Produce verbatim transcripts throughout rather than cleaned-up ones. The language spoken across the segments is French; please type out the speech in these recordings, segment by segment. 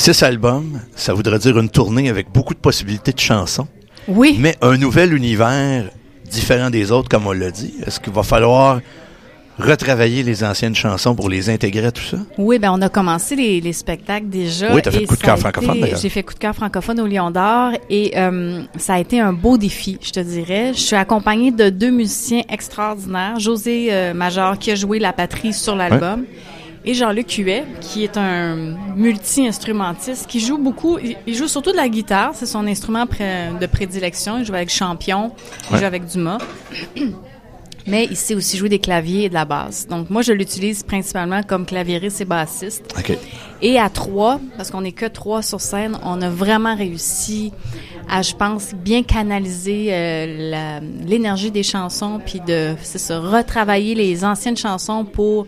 Six albums, ça voudrait dire une tournée avec beaucoup de possibilités de chansons. Oui. Mais un nouvel univers différent des autres, comme on l'a dit. Est-ce qu'il va falloir retravailler les anciennes chansons pour les intégrer à tout ça? Oui, ben on a commencé les, les spectacles déjà. Oui, tu as fait coup de cœur francophone, été, d'ailleurs. J'ai fait coup de cœur francophone au Lion d'Or et euh, ça a été un beau défi, je te dirais. Je suis accompagnée de deux musiciens extraordinaires. José euh, Major, qui a joué la batterie sur l'album, ouais. Et Jean-Luc Huet, qui est un multi-instrumentiste, qui joue beaucoup. Il, il joue surtout de la guitare, c'est son instrument pré, de prédilection. Il joue avec Champion, il ouais. joue avec Dumas. Mais il sait aussi jouer des claviers et de la basse. Donc, moi, je l'utilise principalement comme claviériste et bassiste. Okay. Et à trois, parce qu'on n'est que trois sur scène, on a vraiment réussi à, je pense, bien canaliser euh, la, l'énergie des chansons, puis de, c'est ça, retravailler les anciennes chansons pour...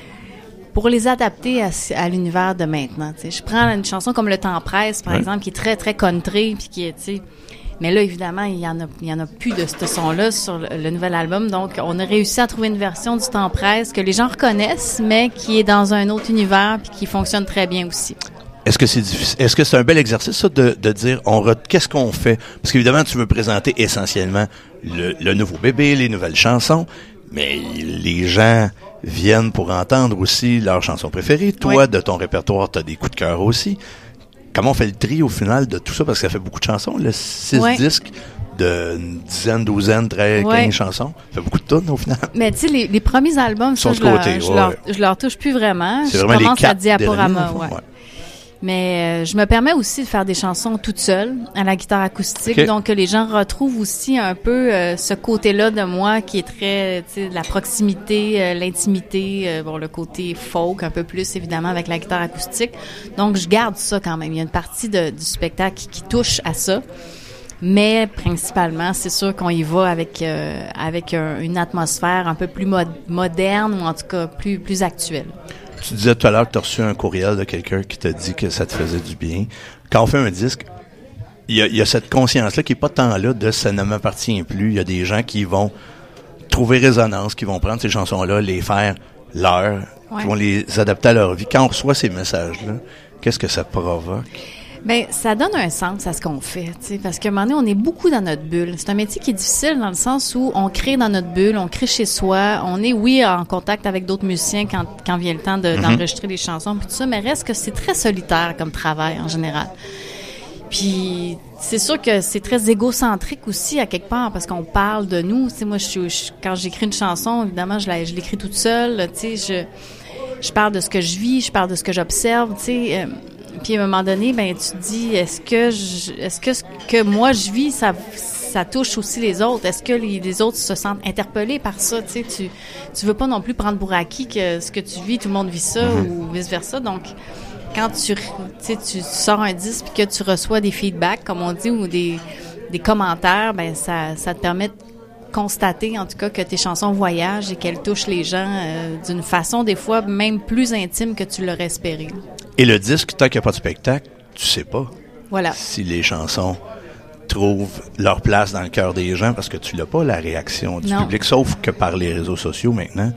pour les adapter à, à l'univers de maintenant. T'sais. Je prends une chanson comme Le Temps presse, par ouais. exemple, qui est très, très country, puis qui est, tu sais... Mais là, évidemment, il y en a, il y en a plus de ce son-là sur le, le nouvel album. Donc, on a réussi à trouver une version du Temps presse que les gens reconnaissent, mais qui est dans un autre univers puis qui fonctionne très bien aussi. Est-ce que c'est difficile? Est-ce que c'est un bel exercice, ça, de, de dire, on re, qu'est-ce qu'on fait? Parce qu'évidemment, tu veux présenter essentiellement le, le nouveau bébé, les nouvelles chansons, mais les gens viennent pour entendre aussi leurs chansons préférées. Toi, oui. de ton répertoire, tu as des coups de cœur aussi. Comment on fait le tri au final de tout ça? Parce que ça fait beaucoup de chansons, là. Six ouais. disques d'une dizaine, douzaine, treize, ouais. quinze chansons. Ça fait beaucoup de tunes au final. Mais tu sais, les, les premiers albums, ça, je, côté, leur, je, ouais. leur, je leur touche plus vraiment. C'est je vraiment commence les à diaporama, ouais. ouais. Mais euh, je me permets aussi de faire des chansons toute seule à la guitare acoustique, okay. donc que les gens retrouvent aussi un peu euh, ce côté-là de moi qui est très, tu sais, la proximité, euh, l'intimité, euh, bon, le côté folk un peu plus évidemment avec la guitare acoustique. Donc je garde ça quand même. Il y a une partie de, du spectacle qui, qui touche à ça, mais principalement c'est sûr qu'on y va avec euh, avec un, une atmosphère un peu plus mod- moderne ou en tout cas plus plus actuelle. Tu disais tout à l'heure que tu as reçu un courriel de quelqu'un qui t'a dit que ça te faisait du bien. Quand on fait un disque, il y a, y a cette conscience-là qui n'est pas tant là de « ça ne m'appartient plus ». Il y a des gens qui vont trouver résonance, qui vont prendre ces chansons-là, les faire leurs, ouais. qui vont les adapter à leur vie. Quand on reçoit ces messages-là, qu'est-ce que ça provoque? Bien, ça donne un sens à ce qu'on fait, tu sais, parce qu'à un moment donné, on est beaucoup dans notre bulle. C'est un métier qui est difficile dans le sens où on crée dans notre bulle, on crée chez soi, on est, oui, en contact avec d'autres musiciens quand, quand vient le temps de, mm-hmm. d'enregistrer des chansons, puis tout ça, mais reste que c'est très solitaire comme travail en général. Puis, c'est sûr que c'est très égocentrique aussi, à quelque part, parce qu'on parle de nous. Tu sais, moi, je, je, quand j'écris une chanson, évidemment, je, la, je l'écris toute seule, tu sais, je, je parle de ce que je vis, je parle de ce que j'observe, tu sais, euh, puis à un moment donné, ben tu te dis, est-ce que je, est-ce que ce que moi je vis, ça, ça touche aussi les autres? Est-ce que les, les autres se sentent interpellés par ça? Tu sais, tu, tu veux pas non plus prendre pour acquis que ce que tu vis, tout le monde vit ça mm-hmm. ou vice versa. Donc, quand tu, tu sais, tu sors un disque puis que tu reçois des feedbacks, comme on dit, ou des, des commentaires, ben ça, ça te permet de constater, en tout cas, que tes chansons voyagent et qu'elles touchent les gens euh, d'une façon, des fois, même plus intime que tu l'aurais espéré. Et le disque, tant qu'il n'y a pas de spectacle, tu sais pas voilà. si les chansons trouvent leur place dans le cœur des gens parce que tu l'as pas, la réaction du non. public. Sauf que par les réseaux sociaux, maintenant,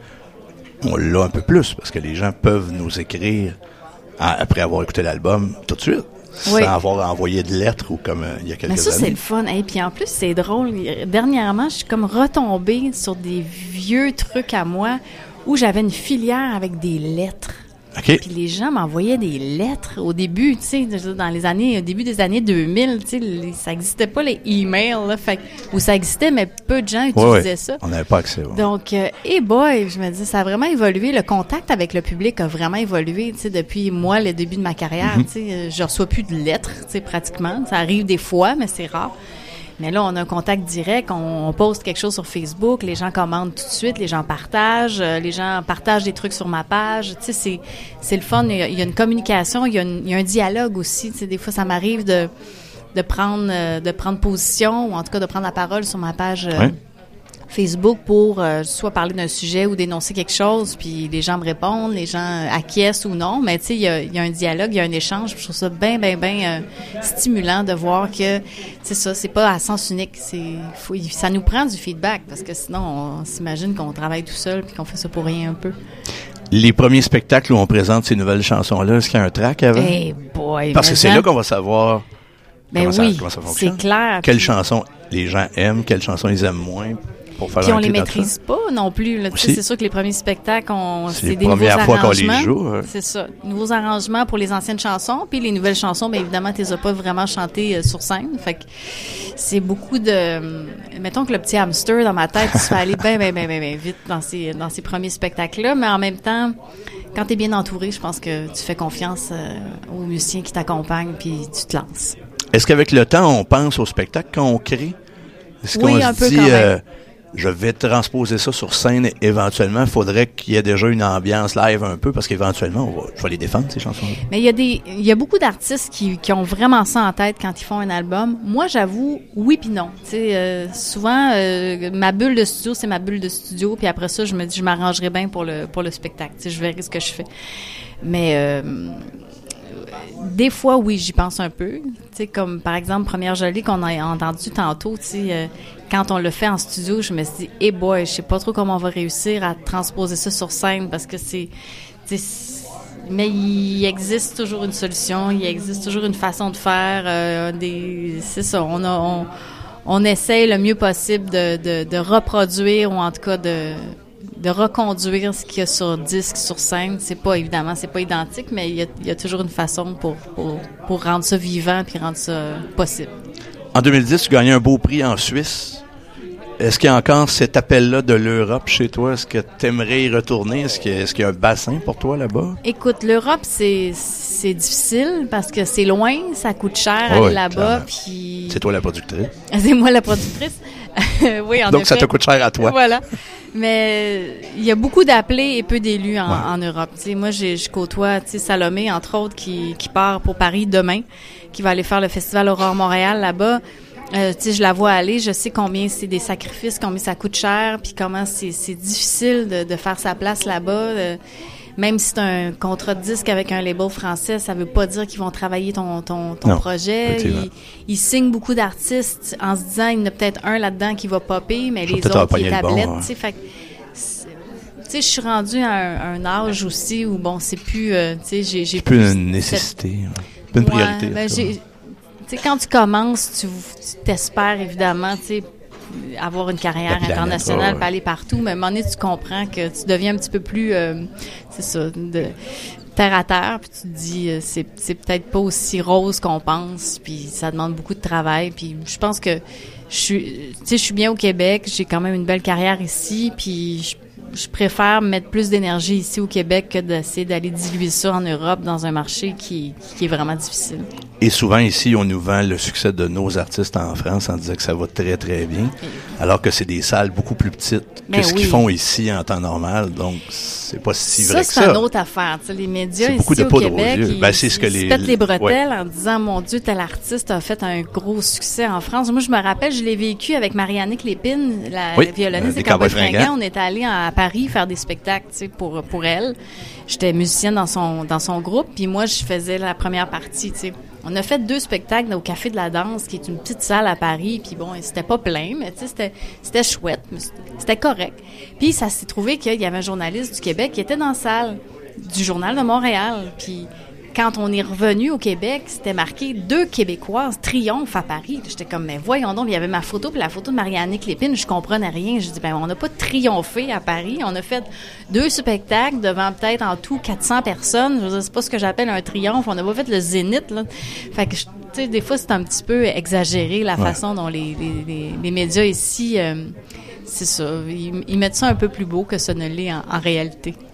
on l'a un peu plus parce que les gens peuvent nous écrire à, après avoir écouté l'album tout de suite. Oui. Sans avoir envoyé de lettres ou comme euh, il y a quelques Mais ça, années. c'est le fun. Et puis en plus, c'est drôle. Dernièrement, je suis comme retombée sur des vieux trucs à moi où j'avais une filière avec des lettres. Okay. Puis les gens m'envoyaient des lettres au début, tu sais, dans les années, au début des années deux mille, tu sais, ça existait pas les emails, là, fait ou ça existait, mais peu de gens utilisaient ouais, ouais. ça. On n'avait pas accès. Ouais. Donc, euh, hey boy, je me dis, ça a vraiment évolué. Le contact avec le public a vraiment évolué, tu sais, depuis moi, le début de ma carrière, mm-hmm. tu sais, je reçois plus de lettres, tu sais, pratiquement. Ça arrive des fois, mais c'est rare. Mais là, on a un contact direct, on, on poste quelque chose sur Facebook, les gens commentent tout de suite, les gens partagent, euh, les gens partagent des trucs sur ma page. Tu sais, c'est, c'est le fun. Il y, a, il y a une communication, il y a, une, il y a un dialogue aussi. Tu sais, des fois, ça m'arrive de, de prendre, euh, de prendre position ou en tout cas de prendre la parole sur ma page euh, ouais. Facebook pour euh, soit parler d'un sujet ou dénoncer quelque chose, puis les gens me répondent, les gens acquiescent ou non, mais tu sais, il y a, il y a un dialogue, il y a un échange, je trouve ça bien, bien, bien euh, stimulant de voir que, c'est ça, c'est pas à sens unique, c'est, faut, ça nous prend du feedback, parce que sinon, on s'imagine qu'on travaille tout seul puis qu'on fait ça pour rien un peu. Les premiers spectacles où on présente ces nouvelles chansons-là, est-ce qu'il y a un track avant? Hey boy, Parce que c'est là qu'on va savoir ben comment, oui, ça, comment ça fonctionne. C'est clair. Quelles puis... chansons les gens aiment, quelles chansons ils aiment moins. Pour faire Puis on les dans maîtrise ça. pas non plus. Là. C'est sûr que les premiers spectacles, on, c'est, c'est les des nouveaux arrangements. fois qu'on les joue. Ouais. C'est ça. Nouveaux arrangements pour les anciennes chansons. Puis les nouvelles chansons, bien évidemment, tu les as pas vraiment chantées euh, sur scène. Fait que c'est beaucoup de... Euh, mettons que le petit hamster dans ma tête, il se fait aller bien, bien, bien, bien, bien vite dans ces, dans ces premiers spectacles-là. Mais en même temps, quand tu es bien entouré, je pense que tu fais confiance euh, aux musiciens qui t'accompagnent puis tu te lances. Est-ce qu'avec le temps, on pense au spectacle qu'on crée? Est-ce oui, qu'on un se peu dit, quand même. Euh, je vais transposer ça sur scène éventuellement. Il faudrait qu'il y ait déjà une ambiance live un peu parce qu'éventuellement, on va, je vais les défendre, ces chansons-là. Mais il y a des, il y a beaucoup d'artistes qui, qui ont vraiment ça en tête quand ils font un album. Moi, j'avoue, oui puis non. Tu sais, euh, souvent, euh, ma bulle de studio, c'est ma bulle de studio. Puis après ça, je me dis, je m'arrangerai bien pour le, pour le spectacle. Tu sais, je verrai ce que je fais. Mais... Euh, des fois, oui, j'y pense un peu. Tu sais, comme par exemple, Première Gelée qu'on a entendu tantôt, tu sais, euh, quand on l'a fait en studio, je me suis dit, hey boy, je sais pas trop comment on va réussir à transposer ça sur scène parce que c'est, tu sais, mais il existe toujours une solution, il existe toujours une façon de faire. Euh, des, c'est ça, on a, on, on essaye le mieux possible de, de, de reproduire ou en tout cas de de reconduire ce qu'il y a sur disque, sur scène. C'est pas, évidemment, c'est pas identique, mais il y a, il y a toujours une façon pour, pour, pour rendre ça vivant puis rendre ça possible. En deux mille dix, tu gagnais un beau prix en Suisse. Est-ce qu'il y a encore cet appel-là de l'Europe chez toi? Est-ce que tu aimerais y retourner? Est-ce qu'il y a, est-ce qu'il y a un bassin pour toi là-bas? Écoute, l'Europe, c'est, c'est difficile parce que c'est loin, ça coûte cher oh, aller oui, là-bas. Puis... C'est toi la productrice. C'est moi la productrice. Oui, en Donc, effet. ça te coûte cher à toi. Voilà. Mais il y a beaucoup d'appelés et peu d'élus en, ouais. en Europe. T'sais, moi, j'ai, je côtoie Salomé, entre autres, qui, qui part pour Paris demain, qui va aller faire le festival Aurore Montréal là-bas. Euh, tu sais, je la vois aller, je sais combien c'est des sacrifices, combien ça coûte cher, puis comment c'est, c'est difficile de, de faire sa place là-bas. Euh, même si c'est un contrat de disque avec un label français, ça veut pas dire qu'ils vont travailler ton, ton, ton non, projet. Ils, ils signent beaucoup d'artistes en se disant, il y en a peut-être un là-dedans qui va popper, mais je les autres, les tablettes, bon, tu sais, fait que, tu sais, je suis rendue à un, un âge aussi où, bon, c'est plus, euh, tu sais, j'ai, j'ai c'est plus une nécessité, cette... plus une priorité. Ouais, ben, j'ai, tu sais, quand tu commences, tu, tu t'espères évidemment, tu sais, avoir une carrière planète, internationale, ouais. Pas aller partout, mais à un moment donné, tu comprends que tu deviens un petit peu plus, euh, c'est ça, de terre à terre, puis tu te dis, euh, c'est, c'est peut-être pas aussi rose qu'on pense, puis ça demande beaucoup de travail, puis je pense que je suis, tu sais, je suis bien au Québec, j'ai quand même une belle carrière ici, puis je Je préfère mettre plus d'énergie ici au Québec que d'essayer d'aller diluer ça en Europe dans un marché qui, qui est vraiment difficile. Et souvent ici, on nous vend le succès de nos artistes en France en disant que ça va très, très bien, alors que c'est des salles beaucoup plus petites que ben ce oui. qu'ils font ici en temps normal. Donc, c'est pas si ça, vrai que ça. Ça, c'est une autre affaire. T'sais, les médias c'est ici beaucoup de au Québec, ils, ben, c'est ce que ils les... se pètent les bretelles ouais. en disant, mon Dieu, tel artiste a fait un gros succès en France. Moi, je me rappelle, je l'ai vécu avec Mariannick Lépine, la oui, violoniste euh, des Cowboys Fringants. On était allés à Paris faire des spectacles, tu sais, pour pour elle. J'étais musicienne dans son dans son groupe, puis moi je faisais la première partie, tu sais. On a fait deux spectacles au Café de la Danse, qui est une petite salle à Paris, puis bon, c'était pas plein, mais tu sais, c'était c'était chouette, mais c'était correct. Puis ça s'est trouvé qu'il y avait un journaliste du Québec qui était dans la salle du Journal de Montréal, puis quand on est revenu au Québec, c'était marqué « Deux Québécoises triomphe à Paris ». J'étais comme « Mais voyons donc », il y avait ma photo, puis la photo de Mariannick Lépine, je comprenais rien. Je dis « Ben, on n'a pas triomphé à Paris, on a fait deux spectacles devant peut-être en tout quatre cents personnes. Je veux dire, c'est pas ce que j'appelle un triomphe, on n'a pas fait le zénith, là. » Fait que, tu sais, des fois, c'est un petit peu exagéré la ouais. façon dont les, les, les, les médias ici, euh, c'est ça, ils, ils mettent ça un peu plus beau que ça ne l'est en, en réalité.